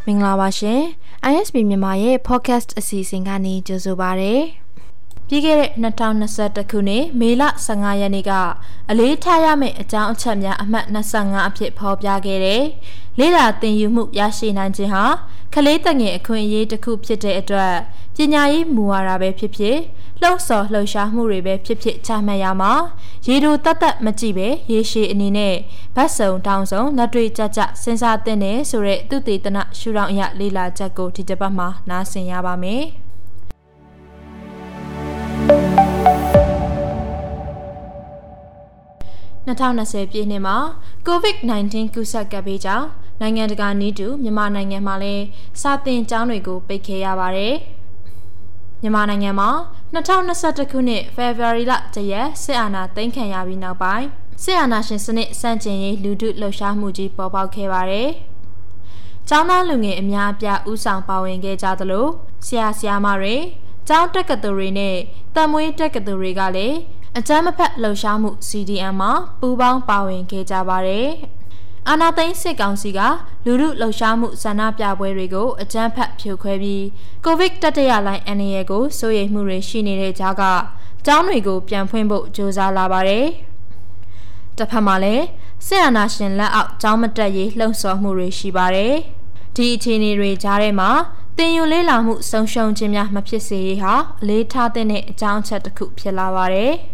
မင်္ဂလာပါရှင် ISB မြန်မာရဲ့ podcast အစီအစဉ်ကနေကြိုဆိုပါရစေ။ပြီးခဲ့တဲ့2021ခုနှစ်မေလ15ရက်နေ့ကအလေးထားရမယ့်အကြောင်းအချက်များအမှတ်25အဖြစ်ဖော်ပြခဲ့တဲ့လေးလာသင်ယူမှုရရှိနိုင်ခြင်းဟာကလေးသက်ငယ်အခွင့်အရေးတစ်ခုဖြစ်တဲ့အတွက်ပညာရေးမူဝါဒပဲဖြစ်ဖြစ်လှုပ်ဆော်လှုပ်ရှားမှုတွေပဲဖြစ်ဖြစ်ချမှတ်ရမှာရေတိုတတ်မကြည့်ပဲရေရှည်အနေနဲ့ဗတ်စုံတောင်းစုံလက်တွေ့ကြကြစဉ်းစားသင့်တယ်ဆိုတဲ့သူတေသနရှုထောင့်အရလေ့လာချက်ကိုဒီတစ်ပတ်မှာနားဆင်ရပါမယ်။2020 ပြည့်နှစ်မှာ COVID-19 ကူးစက်ကပ်ဘေးကြောင့်နိုင်ငံတကာနည်းတူမြန်မာနိုင်ငံမှာလည်းစာသင်ကျောင်းတွေကိုပိတ်ခဲ့ရပါတယ်။မြန်မာနိုင်ငံမှာ2021ခုနှစ် February လ1ရက်စစ်အာဏာသိမ်းခံရပြီးနောက်ပိုင်းစစ်အာဏာရှင်စနစ်စန့်ကျင်ရေးလူထုလှုပ်ရှားမှုကြီးပေါ်ပေါက်ခဲ့ပါတယ်။ကျောင်းသားလူငယ်အများအပြားဦးဆောင်ပါဝင်ခဲ့ကြသလိုဆရာဆရာမတွေကျောင်းတက္ကသိုလ်တွေနဲ့တမွေးတက္ကသိုလ်တွေကလည်းအကြမ်းမဖက်လှုပ်ရှားမှု CDM မှာပူးပေါင်းပါဝင်ခဲ့ကြပါတယ်။အာဏာသိမ်းစစ်ကောင်စီကလူထုလှုပ်ရှားမှုဆန္ဒပြပွဲတွေကိုအကြမ်းဖက်ဖြိုခွဲပြီးကိုဗစ်တတိယလှိုင်းအန္တရာယ်ကိုစိုးရိမ်မှုတွေရှိနေတဲ့ကြားကကျောင်းတွေကိုပြန်ဖွင့်ဖို့ကြိုးစားလာပါတယ်။တစ်ဖက်မှာလည်းစစ်အာဏာရှင်လက်အောက်ကျောင်းမတက်ရေးလှုံ့ဆော်မှုတွေရှိပါတယ်။ဒီအခြေအနေတွေကြားထဲမှာသင်ယူလေ့လာမှုဆုံးရှုံးခြင်းများမဖြစ်စေရေးဟာအလေးထားတဲ့အကြောင်းအချက်တစ်ခုဖြစ်လာပါတယ်။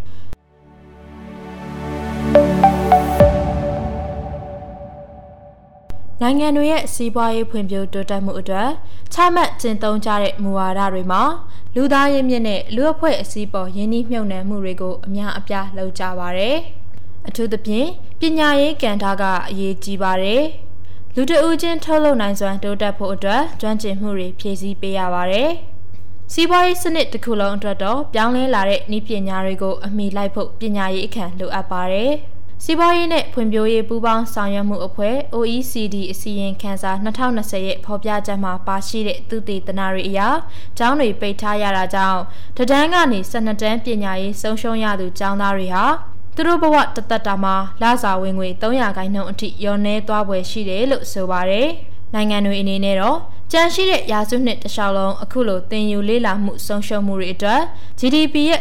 နိုင်ငံတွေရဲ့စီးပွားရေးဖွံ့ဖြိုးတိုးတက်မှုအတွက်ချမှတ်ကျင့်သုံးကြတဲ့မူဝါဒတွေမှာလူသားရင်းမြစ်နဲ့လူအဖွဲ့အစည်းပေါ်ယင်းနှိမ့်မြုပ်နှံမှုတွေကိုအများအပြားလုပ်ကြပါတယ်။အထူးသဖြင့်ပညာရေးကဏ္ဍကအရေးကြီးပါတယ်။လူတဦးချင်းထုတ်လုပ်နိုင်စွမ်းတိုးတက်ဖို့အတွက်ကျွမ်းကျင်မှုတွေဖြည့်ဆည်းပေးရပါတယ်။စီးပွားရေးစနစ်တစ်ခုလုံးအတွက်တော့ပြောင်းလဲလာတဲ့နည်းပညာတွေကိုအမိလိုက်ဖို့ပညာရေးအခမ်းလိုအပ်ပါတယ်။စီးပွားရေးနဲ့ဖွံ့ဖြိုးရေးပူးပေါင်းဆောင်ရွက်မှုအဖွဲ့ OECD အစည်းအဝေးခန်းစာ2020ရဲ့ဖော်ပြချက်မှာပါရှိတဲ့သူတေသနတွေအရကျောင်းတွေပိတ်ထားရတာကြောင့်တန်းကနေ12တန်းပညာရေးဆုံးရှုံးရသူကျောင်းသားတွေဟာသူတို့ဘဝတသက်တာမှာလစာဝင်ငွေ300%အထိလျော့နည်းသွားဖွယ်ရှိတယ်လို့ဆိုပါတယ်။နိုင်ငံတွေအနေနဲ့တော့ကြန့်ရှိတဲ့ရာစုနှစ်တစ်လျှောက်လုံးအခုလိုသင်ယူလေ့လာမှုဆုံးရှုံးမှုတွေအတွက် GDP ရဲ့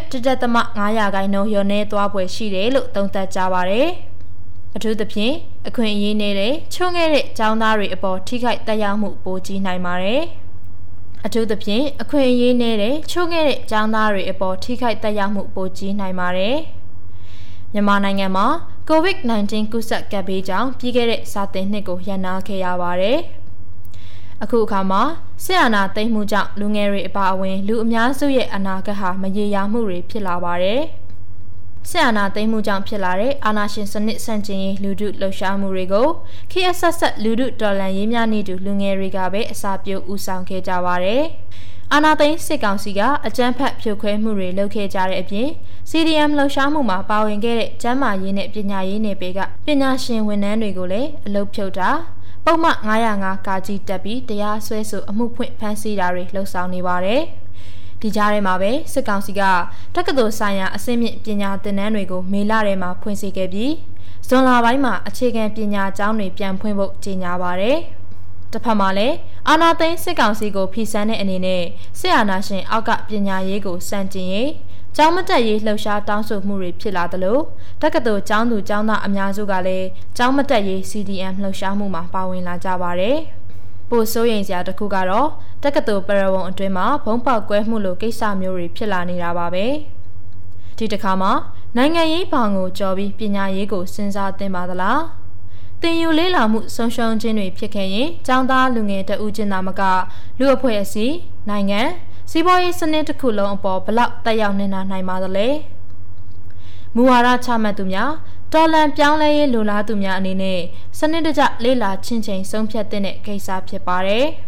1.5%လျော့နည်းသွားဖွယ်ရှိတယ်လို့သုံးသပ်ကြပါတယ်။အထူးသဖြင့်အခွင့်အရေးနဲ့ချုံငဲတဲ့ကျောင်းသားတွေအပေါ်ထိခိုက်သက်ရောက်မှုပိုကြီးနိုင်ပါတယ်။အထူးသဖြင့်အခွင့်အရေးနဲ့ချုံငဲတဲ့ကျောင်းသားတွေအပေါ်ထိခိုက်သက်ရောက်မှုပိုကြီးနိုင်ပါတယ်။မြန်မာနိုင်ငံမှာ COVID-19 ကူးစက်ကပ်ဘေးကြောင့်ပြီးခဲ့တဲ့စာသင်နှစ်ကိုရပ်နားခဲ့ရပါတယ်။အခုအခါမှာစစ်အာဏာသိမ်းမှုကြောင့်လူငယ်တွေအပါအဝင်လူအများစုရဲ့အနာဂတ်ဟာမရေရာမှုတွေဖြစ်လာပါတယ်။စစ်အာဏာသိမ်းမှုကြောင့်ဖြစ်လာတဲ့အာဏာရှင်စနစ်ဆန့်ကျင်ရေးလူထုလှုပ်ရှားမှုတွေကိုခေတ်အဆက်ဆက်လူထုတော်လှန်ရေးများနေတူလူငယ်တွေကပဲအစာပြိုဦးဆောင်ခဲ့ကြပါတယ်။အာဏာသိမ်းစစ်ကောင်စီကအကြမ်းဖက်ဖြိုခွဲမှုတွေလုပ်ခဲ့ကြတဲ့အပြင် CDM လှုပ်ရှားမှုမှာပါဝင်ခဲ့တဲ့ကျန်းမာရေးနဲ့ပညာရေးနယ်ပယ်ကပညာရှင်ဝန်ထမ်းတွေကိုလည်းအလုပ်ဖြုတ်တာပုံမှန်905ကာကြီးတက်ပြီးတရားစွဲဆိုအမှုဖွင့်ဖမ်းဆီးတာတွေလှုပ်ဆောင်နေပါတယ်။ဒီကြားထဲမှာပဲစစ်ကောင်စီကတက္ကသိုလ်ဆိုင်ရာအဆင့်မြင့်ပညာသင်တန်းတွေကိုမေလထဲမှာဖွင့်လှစ်ခဲ့ပြီးဇွန်လပိုင်းမှာအခြေခံပညာကျောင်းတွေပြန်ဖွင့်ဖို့ကြေညာပါတယ်။တစ်ဖက်မှာလည်းအာဏာသိမ်းစစ်ကောင်စီကိုဖီဆန်တဲ့အနေနဲ့စစ်အာဏာရှင်အောက်ကပညာရေးကိုစန့်ကျင်ရေးကျောင်းမတက်ရေးလှုပ်ရှားတောင်းဆိုမှုတွေဖြစ်လာသလိုတက္ကသိုလ်ကျောင်းသူကျောင်းသားအများစုကလည်းကျောင်းမတက်ရေး CDM လှုပ်ရှားမှုမှာပါဝင်လာကြပါတယ်။ပိုစိုးရိမ်စရာတစ်ခုကတော့တက္ကသိုလ်ပရဝုံအတွင်းမှာဘုံပေါက်ကွဲမှုလိုကိစ္စမျိုးတွေဖြစ်လာနေတာပါပဲ။ဒီတစ်ခါမှာနိုင်ငံရေးဘောင်ကိုကြော်ပြီးပညာရေးကိုစဉ်းစားသင့်ပါသလား။သင်ယူလေ့လာမှုဆုံးရှုံးခြင်းတွေဖြစ်ခဲ့ရင်ကျောင်းသားလူငယ်တဦးချင်းသာမကလူအဖွဲ့အစည်းနိုင်ငံစီးပွားရေးစနစ်တစ်ခုလုံးအပေါ်ဘလောက်တက်ရောက်နေနိုင်ပါသလဲ။မူဝါဒချမှတ်သူများတော်လှန်ပြောင်းလဲရေးလိုလားသူများအနေနဲ့စနစ်တကျလေ့လာချင့်ချိန်ဆုံးဖြတ်တဲ့ကိစ္စဖြစ်ပါတယ်။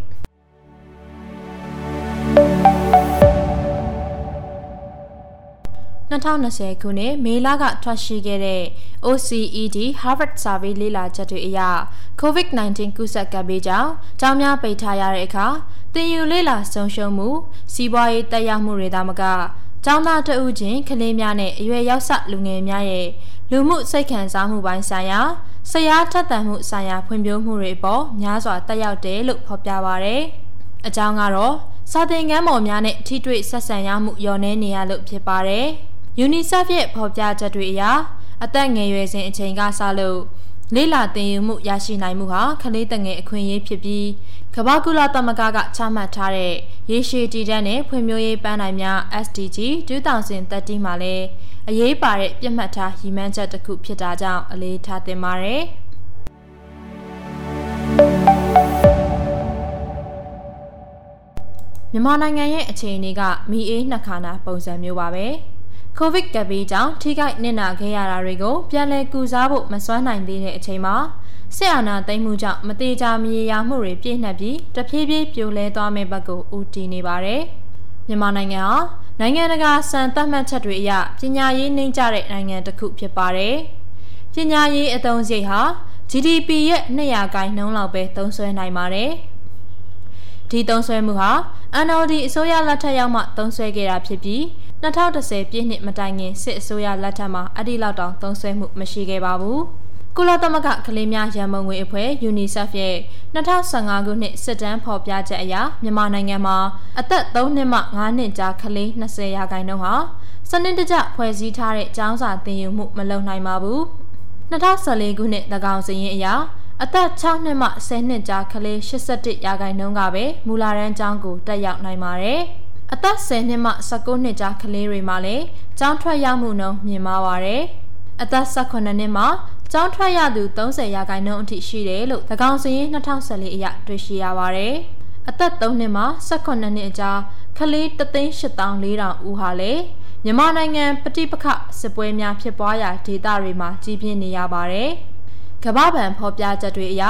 2020ခုနှစ်မေလကထွက်ရှိခဲ့တဲ့ OECD Harvard Survey လေ့လာချက်တွေအရ COVID-19 ကူးစက်ကပ်ဘေးကြောင့်ကျောင်းများပိတ်ထားရတဲ့အခါသင်ယူလေ့လာဆုံးရှုံးမှုစီးပွားရေးတက်ရောက်မှုတွေသာမကကျောင်းသားတဦးချင်းကလေးများနဲ့အရွယ်ရောက်စလူငယ်များရဲ့လူမှုစိတ်ခံစားမှုပိုင်းဆိုင်ရာဆရာထက်သန်မှုဆိုင်ရာဖွံ့ဖြိုးမှုတွေပေါ်များစွာတက်ရောက်တယ်လို့ဖော်ပြပါရယ်။အကြောင်းကတော့စာသင်ခန်းပေါ်များနဲ့ထိတွေ့ဆက်ဆံရမှုလျော့နည်းနေရလို့ဖြစ်ပါတယ်။ UNICEF ရဲ့ဖော်ပြချက်တွေအရအသက်ငယ်ရွယ်စဉ်အချိန်ကစလို့လေ့လာသင်ယူမှုရရှိနိုင်မှုဟာကလေးငယ်အခွင့်အရေးဖြစ်ပြီးကမ္ဘာကုလသမဂ္ဂကချမှတ်ထားတဲ့ရေရှည်တည်တံ့တဲ့ဖွံ့ဖြိုးရေးပန်းတိုင်များ SDG 2030မှာလည်းအရေးပါတဲ့ပြတ်မှတ်ထားရည်မှန်းချက်တစ်ခုဖြစ်တာကြောင့်အလေးထားသင့်ပါတယ်။မြန်မာနိုင်ငံရဲ့အခြေအနေကမီအေးနှစ်ခါနာပုံစံမျိုးပါပဲ။ ကိုဗစ်ကပ်ဘေးကြောင့်ထိခိုက်နစ်နာခဲ့ရတာတွေကိုပြန်လည်ကုစားဖို့မစွမ်းနိုင်သေးတဲ့အချိန်မှာစစ်အာဏာသိမ်းမှုကြောင့်မတေချာမရေရာမှုတွေပြည့်နှက်ပြီးတဖြည်းဖြည်းပြိုလဲသွားမယ့်ဘက်ကိုဦးတည်နေပါတယ်။မြန်မာနိုင်ငံဟာနိုင်ငံတကာစံသတ်မှတ်ချက်တွေအရပညာရေးနှိမ့်ကျတဲ့နိုင်ငံတစ်ခုဖြစ်ပါတယ်။ပညာရေးအသုံးစရိတ်ဟာ GDP ရဲ့200%လောက်ပဲသုံးစွဲနိုင်ပါတယ်။ဒီသုံးစွဲမှုဟာ NLD အစိုးရလက်ထက်ရောက်မှသုံးစွဲခဲ့တာဖြစ်ပြီး2010ပြည့်နှစ်မတိုင်ခင်စစ်အစိုးရလက်ထက်မှာအဲ့ဒီလောက်တောင်သုံးစွဲမှုမရှိခဲ့ပါဘူး။ကုလသမဂ္ဂကလေးများရန်ပုံငွေအဖွဲ့ UNICEF ရဲ့2015ခုနှစ်စစ်တမ်းဖော်ပြချက်အရမြန်မာနိုင်ငံမှာအသက်3နှစ်မှ5နှစ်ကြားကလေး20%ဟာစနစ်တကျဖွဲ့စည်းထားတဲ့ကျောင်းစာသင်ယူမှုမလုပ်နိုင်ပါဘူး။2014ခုနှစ်သကောင်စရင်အရအသက်6နှစ်မှ10နှစ်ကြားကလေး81%ကပဲမူလတန်းကျောင်းကိုတက်ရောက်နိုင်ပါတယ်။အသက်10နှစ်မှ19နှစ်ကြားကလေးတွေမှာလည်းကျောင်းထွက်ရောက်မှုနှုန်းမြင့်မားပါတယ်။အသက်18နှစ်မှကျောင်းထွက်ရသူ30%အထိရှိတယ်လို့သကောင်စရင်2014အရတွေ့ရှိရပါတယ်။အသက်3နှစ်မှ18နှစ်အကြားကလေး384,400ဦးဟာလည်းမြန်မာနိုင်ငံပဋိပက္ခစစ်ပွဲများဖြစ်ပွားရာဒေသတွေမှာကြီးပြင်းနေရပါတယ်။ကမ္ဘာ့ဘဏ်ဖော်ပြချက်တွေအရ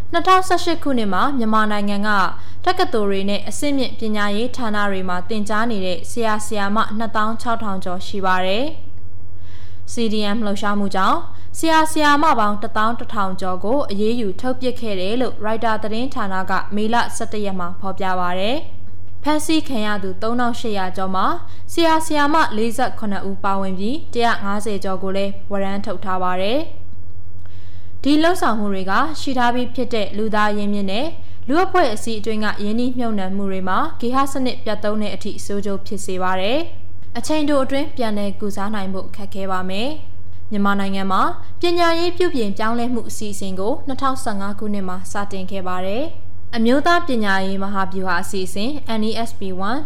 2018ခုနှစ်မှာမြန်မာနိုင်ငံကတက္ကသိုလ်တွေနဲ့အဆင့်မြင့်ပညာရေးဌာနတွေမှာသင်ကြားနေတဲ့ဆရာဆရာမ26,000ကျော်ရှိပါတယ်။ CDM လှုပ်ရှားမှုကြောင့်ဆရာဆရာမပေါင်း11,000ကျော်ကိုအရေးယူထုတ်ပစ်ခဲ့တယ်လို့ Reuters သတင်းဌာနကမေလ17ရက်မှာဖော်ပြပါရယ်။ဖမ်းဆီးခံရသူ3,800ကျော်မှာဆရာဆရာမ48ဦးပါဝင်ပြီး150ကျော်ကိုလည်းဝရမ်းထုတ်ထားပါရယ်။ဒီလှုပ်ဆောင်မှုတွေကရှိထားပြီးဖြစ်တဲ့လူသားရင်းမြစ်နဲ့လူအဖွဲ့အစည်းအတွင်းကယင်းနှိမ့်မြုပ်နှံမှုတွေမှာဂေဟစနစ်ပြတ်သုံးတဲ့အထိဆိုးကျိုးဖြစ်စေပါတယ်။အချိန်တိုအတွင်းပြန်လည်ကုစားနိုင်ဖို့ခက်ခဲပါမယ်။မြန်မာနိုင်ငံမှာပညာရေးပြုပြင်ပြောင်းလဲမှုအစီအစဉ်ကို2015ခုနှစ်မှာစတင်ခဲ့ပါတယ်။အမျိုးသားပညာရေးမဟာဗျူဟာအစီအစဉ် NESP 1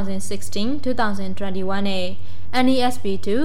2016-2021 နဲ့ NESP 2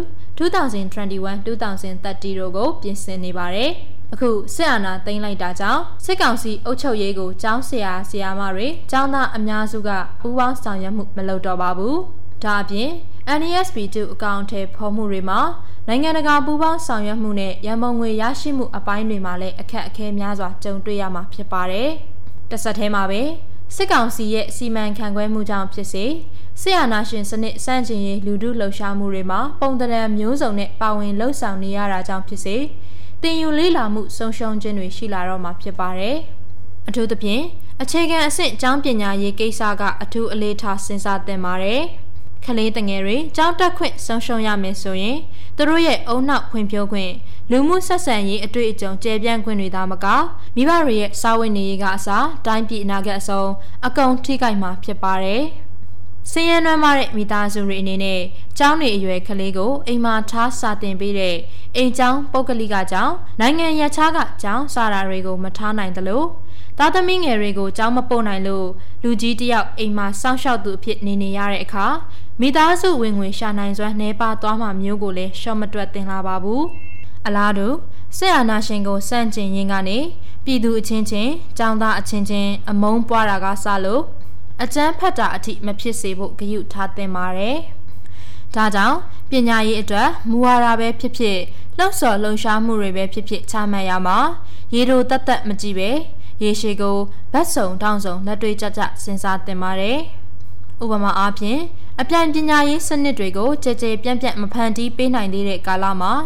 2021-2030 တို့ကိုပြင်ဆင်နေပါတယ်။အခုစစ်အာဏာသိမ်းလိုက်တာကြောင့်စစ်ကောင်စီအုပ်ချုပ်ရေးကိုကျောင်းဆရာဆရာမတွေကျောင်းသားအများစုကပူးပေါင်းဆောင်ရွက်မှုမလုပ်တော့ပါဘူး။ဒါအပြင် NESP 2အကောင့်ထဲဖော်မှုတွေမှာနိုင်ငံတကာပူးပေါင်းဆောင်ရွက်မှုနဲ့ရန်ပုံငွေရရှိမှုအပိုင်းတွေမှာလည်းအခက်အခဲများစွာကြုံတွေ့ရမှာဖြစ်ပါတယ်။တစ်ဆက်တည်းမှာပဲစစ်ကောင်စီရဲ့စီမံခန့်ခွဲမှုကြောင့်ဖြစ်စေစစ်အာဏာရှင်စနစ်စန့်ကျင်ရေးလူထုလှုပ်ရှားမှုတွေမှာပုံသဏ္ဍာန်မျိုးစုံနဲ့ပါဝင်လှုပ်ဆောင်နေရတာကြောင့်ဖြစ်စေတင်ယူလေးလာမှုဆုံးရှုံးခြင်းတွေရှိလာတော့မှာဖြစ်ပါတယ်။အထူးသဖြင့်အခြေခံအဆင့်ကျောင်းပညာရေးကိစ္စကအထူးအလေးထားစဉ်းစားသင့်ပါတယ်။ကလေးငယ်တွေကျောင်းတက်ခွင့်ဆုံးရှုံးရမယ်ဆိုရင်သူတို့ရဲ့အုံနောက်ဖွံ့ဖြိုးခွင့်လူမှုဆက်ဆံရေးအတွေ့အကြုံကျယ်ပြန့်ခွင့်တွေသာမကမိဘတွေရဲ့စာဝင်နေရေးကအစားတိုင်းပြည်အနာဂတ်အစုံအကုန်ထိခိုက်မှာဖြစ်ပါတယ်။ဆင်းရဲနွမ်းပါးတဲ့မိသားစုတွေအနေနဲ့ကျောင်းနေအရွယ်ကလေးကိုအိမ်မှာထားစာသင်ပေးတဲ့အိမ်ကျောင်းပုဂ္ဂလိကကျောင်းနိုင်ငံရခြားကကျောင်းစာရာတွေကိုမထားနိုင်သလိုသားသမီးငယ်တွေကိုကျောင်းမပို့နိုင်လို့လူကြီးတယောက်အိမ်မှာစောင့်ရှောက်သူအဖြစ်နေရတဲ့အခါမိသားစုဝင်ငွေရှာနိုင်စွမ်းနှဲပါသွားမှမျိုးကိုလည်းရှော့မတွက်သင်လာပါဘူး။အလားတူစစ်အာဏာရှင်ကိုစန့်ကျင်ရင်းကနေပြည်သူအချင်းချင်းကျောင်းသားအချင်းချင်းအမုန်းပွားတာကစလို့အကျန်းဖတ်တာအထိမဖြစ်စေဖို့ဂရုထားသင့်ပါတယ်။ဒါကြောင့်ပညာရေးအတွက်မူဝါဒပဲဖြစ်ဖြစ်လှုပ်ဆော်လှုံ့ဆော်မှုတွေပဲဖြစ်ဖြစ်ချမှတ်ရမှာရေတိုတတ်မကြည့်ပဲရေရှည်ကိုဗတ်စုံတောင်းစုံလက်တွေ့ကြကြစဉ်းစားသင့်ပါတယ်။ဥပမာအားဖြင့်အပြိုင်ပညာရေးစနစ်တွေကိုကြည်ကြဲပြန့်ပြန့်မဖန်တီးပေးနိုင်သေးတဲ့ကာလမှာ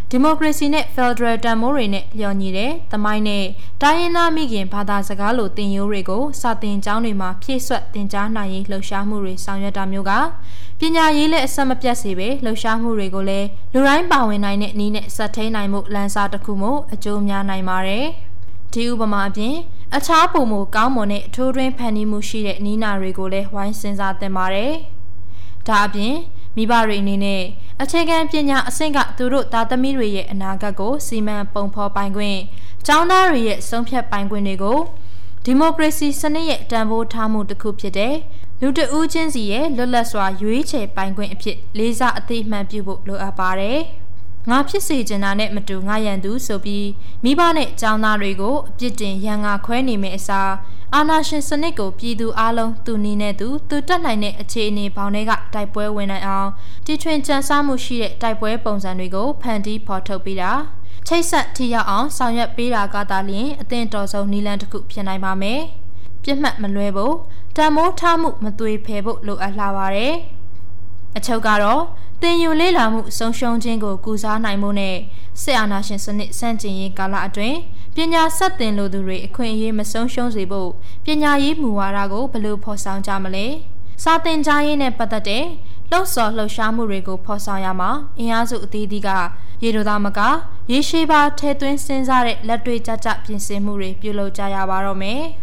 ဒီမိုကရေစီနဲ့ Federal တန်မိုးတွေနဲ့လျော်ညီတဲ့သမိုင်းနဲ့တိုင်းရင်းသားမိခင်ဘာသာစကားလိုသင်ရိုးတွေကိုစာသင်ကျောင်းတွေမှာဖြည့်ဆွတ်သင်ကြားနိုင်ရေးလှုပ်ရှားမှုတွေဆောင်ရွက်တာမျိုးကပညာရေးနဲ့အဆက်မပြတ်စေပဲလှုပ်ရှားမှုတွေကိုလည်းလူတိုင်းပါဝင်နိုင်တဲ့နည်းနဲ့ဆက်ထိန်နိုင်မှုလမ်းစာတစ်ခုမို့အကျိုးများနိုင်ပါတယ်။ဒီဥပမာအပြင်အခြားပုံမူကောင်းမွန်တဲ့ထိုးတွင်းဖန်တီးမှုရှိတဲ့နည်းနာတွေကိုလည်းဝိုင်းစဉ်းစားသင့်ပါတယ်။ဒါအပြင်မိဘတွေအနေနဲ့အခြေခံပညာအဆင့်ကသူတို့သားသမီးတွေရဲ့အနာဂတ်ကိုစီမံပုံဖော်ပိုင်ခွင့်ကျောင်းသားတွေရဲ့ဆုံးဖြတ်ပိုင်ခွင့်တွေကိုဒီမိုကရေစီစနစ်ရဲ့တန်ဖိုးထားမှုတစ်ခုဖြစ်တဲ့လူတဦးချင်းစီရဲ့လွတ်လပ်စွာရွေးချယ်ပိုင်ခွင့်အဖြစ်လေးစားအသိအမှန်ပြုဖို့လိုအပ်ပါတယ်။ငါဖြစ်စေချင်တာနဲ့မတူငါရန်သူဆိုပြီးမိဘနဲ့ကျောင်းသားတွေကိုအပြစ်တင်ရန်ငါခွဲနေမယ့်အစားအာဏာရှင်စနစ်ကိုပြည်သူအလုံးသူနီးနဲ့သူတက်နိုင်တဲ့အခြေအနေပေါင်းတွေကတိုက်ပွဲဝင်နိုင်အောင်တီထွင်ကြံစမှုရှိတဲ့တိုက်ပွဲပုံစံတွေကိုဖန်တီးဖော်ထုတ်ပေးတာချိတ်ဆက်ထိရောက်အောင်ဆောင်ရွက်ပေးတာကသာလျှင်အသင့်တော်ဆုံးနည်းလမ်းတစ်ခုဖြစ်နိုင်ပါမယ်။ပြစ်မှတ်မလွဲဖို့တန်မိုးထားမှုမသွေဖယ်ဖို့လိုအပ်လာပါတယ်။အချုပ်ကတော့သင်ယူလေးလာမှုဆုံးရှုံးခြင်းကိုကုစားနိုင်မှုနဲ့စစ်အာဏာရှင်စနစ်ဆန့်ကျင်ရေးကာလအတွင်းပညာဆက်သင်လိုသူတွေအခွင့်အရေးမဆုံးရှုံးစေဖို့ပညာရေးမူဝါဒကိုဘယ်လိုဖော်ဆောင်ကြမလဲ။စာသင်ကြားရေးနဲ့ပတ်သက်တဲ့လှုပ်ဆော်လှုပ်ရှားမှုတွေကိုဖော်ဆောင်ရမှာအင်အားစုအသီးသီးကရေတိုသားမကရေရှည်ပါထဲသွင်းစဉ်းစားတဲ့လက်တွေ့ကျကျပြင်ဆင်မှုတွေပြုလုပ်ကြရပါတော့မယ်။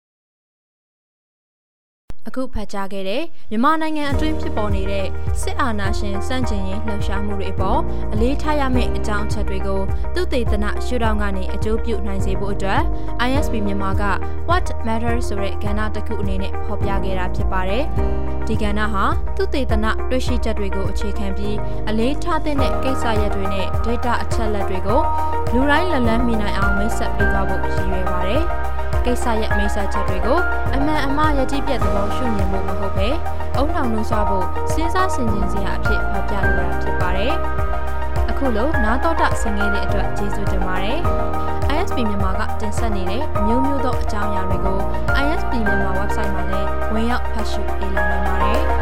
အခုဖတ်ကြားခဲ့တဲ့မြန်မာနိုင်ငံအတွင်းဖြစ်ပေါ်နေတဲ့စစ်အာဏာရှင်စန့်ကျင်ရေးလှုပ်ရှားမှုတွေအပေါ်အလေးထားရမယ့်အကြောင်းအချက်တွေကိုသုတေသနရှုထောင့်ကနေအကျိုးပြုနိုင်စေဖို့အတွက် ISP မြန်မာက What Matters ဆိုတဲ့ကဏ္ဍတစ်ခုအနေနဲ့ဖော်ပြခဲ့တာဖြစ်ပါတယ်။ဒီကဏ္ဍဟာသုတေသနတွေ့ရှိချက်တွေကိုအခြေခံပြီးအလေးထားတဲ့ကိစ္စရပ်တွေနဲ့ data အချက်အလက်တွေကိုလူတိုင်းလက်လန်းမိနိုင်အောင်မိတ်ဆက်ပေးသွားဖို့ရည်ရွယ်ပါတယ်။ကိစ္စရပ်မိတ်ဆက်ချက်တွေကိုအမှန်အမှားရည်ပြည့်သဘောရှုမြင်ဖို့မဟုတ်ပဲအုံနှောင်နှိုးဆွားဖို့စဉ်းစားဆင်ခြင်စရာအဖြစ်ဖော်ပြလိုတာဖြစ်ပါတယ်။အခုလိုနားတော်တာဆင်ခဲ့တဲ့အတွက်ကျေးဇူးတင်ပါတယ်။ ISP မြန်မာကတင်ဆက်နေတဲ့အမျိုးမျိုးသောအကြောင်းအရာတွေကို ISP မြန်မာ website မှာလည်းဝင်ရောက်ဖတ်ရှုနိုင်ပါတယ်။